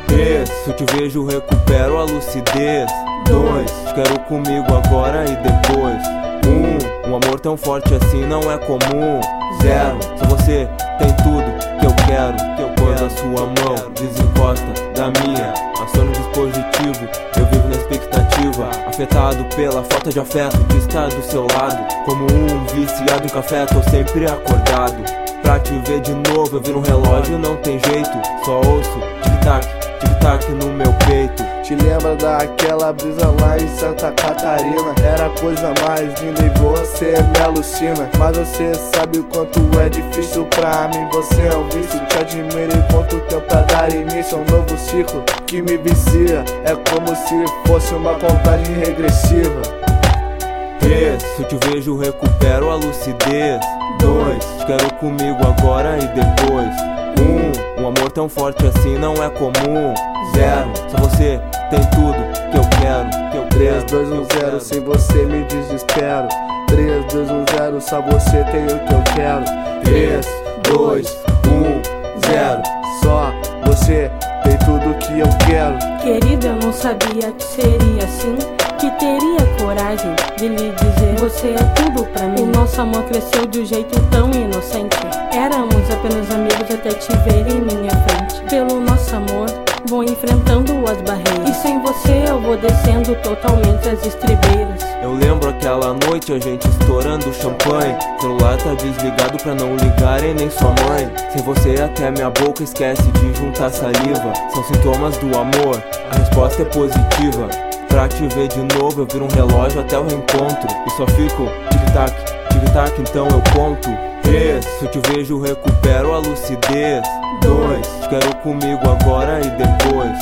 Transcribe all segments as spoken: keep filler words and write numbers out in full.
três, se eu te vejo recupero a lucidez. Dois, te quero comigo agora e depois. Um, um amor tão forte assim não é comum. Zero, só você tem tudo que eu quero, que eu quero. A sua mão desencosta da minha, aciona o dispositivo, eu vivo na expectativa, afetado pela falta de afeto, de estar do seu lado. Como um viciado em café, tô sempre acordado pra te ver de novo. Eu viro um relógio, não tem jeito, só ouço tic-tac, tic-tac no meu peito. Te lembra daquela brisa lá em Santa Catarina? Era a coisa mais linda e você me alucina. Mas você sabe o quanto é difícil pra mim. Você é um vício, te admiro enquanto tempo pra dar início a um novo ciclo que me vicia. É como se fosse uma contagem regressiva. Três, se eu te vejo recupero a lucidez. Dois, te quero comigo agora e depois. Um, um amor tão forte assim não é comum. Zero, só você tem tudo que eu quero, que eu três, dois, um, zero, sem você me desespero. Três, dois, um, zero, só você tem o que eu quero. Três, dois, um, zero, só você tem tudo que eu quero. Querida, eu não sabia que seria assim, que teria coragem de lhe dizer você é tudo pra mim. O nosso amor cresceu de um jeito tão inocente. Éramos apenas amigos até te ver em minha frente. Pelo nosso amor vou enfrentando as barreiras, e sem você eu vou descendo totalmente as estribeiras. Eu lembro aquela noite, a gente estourando champanhe. Celular tá desligado pra não ligarem nem sua mãe. Sem você até minha boca esquece de juntar saliva. São sintomas do amor, a resposta é positiva. Pra te ver de novo eu viro um relógio até o reencontro, e só fico tic-tac, tic-tac, então eu conto. Três, se eu te vejo recupero a lucidez. Dois, te quero comigo agora e depois.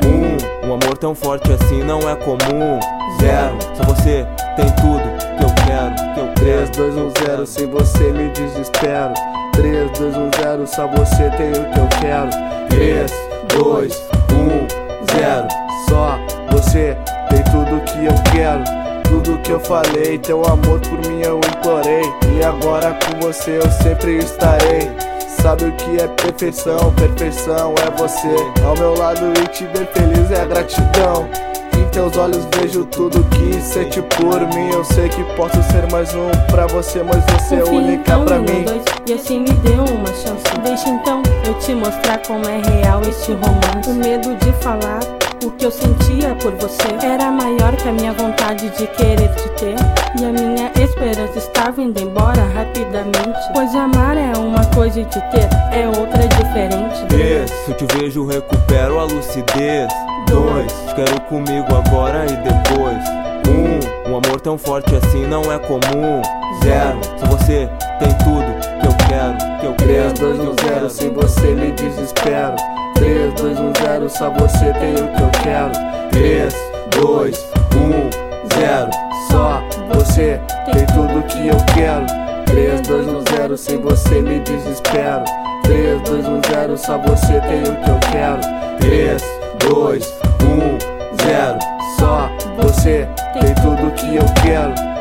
Um, um amor tão forte assim não é comum. Zero, só você tem tudo que eu quero, que eu quero. Três, dois, um, zero, sem você me desespero. Três, dois, um, zero, só você tem o que eu quero. Três, dois, um, zero, só você tem tudo que eu quero. Tudo que eu falei, teu amor por mim eu implorei, e agora com você eu sempre estarei. Sabe o que é perfeição? Perfeição é você ao meu lado e te ver feliz é gratidão. Em teus olhos vejo tudo que sente por mim. Eu sei que posso ser mais um pra você, mas você é única então, pra um, mim. Dois, e assim me deu uma chance. Deixa então eu te mostrar como é real este romance. O medo de falar o que eu sentia por você era maior que a minha vontade de querer te ter, e a minha esperança estava indo embora rapidamente. Pois amar é uma coisa e te ter é outra diferente. Três, se eu te vejo recupero a lucidez. Dois, te quero comigo agora e depois. Um, um amor tão forte assim não é comum. Zero, só você tem tudo que eu quero, que eu quero. Três, dois, um, zero, sem você me desespero. Três, dois, um, zero, só você tem o que eu quero. Três, dois, um, zero, só você tem tudo que eu quero. Três, dois, um, zero, sem você me desespero. Três, dois, um, zero, só você tem o que eu quero. Três, dois, um, zero, só você tem tudo que eu quero.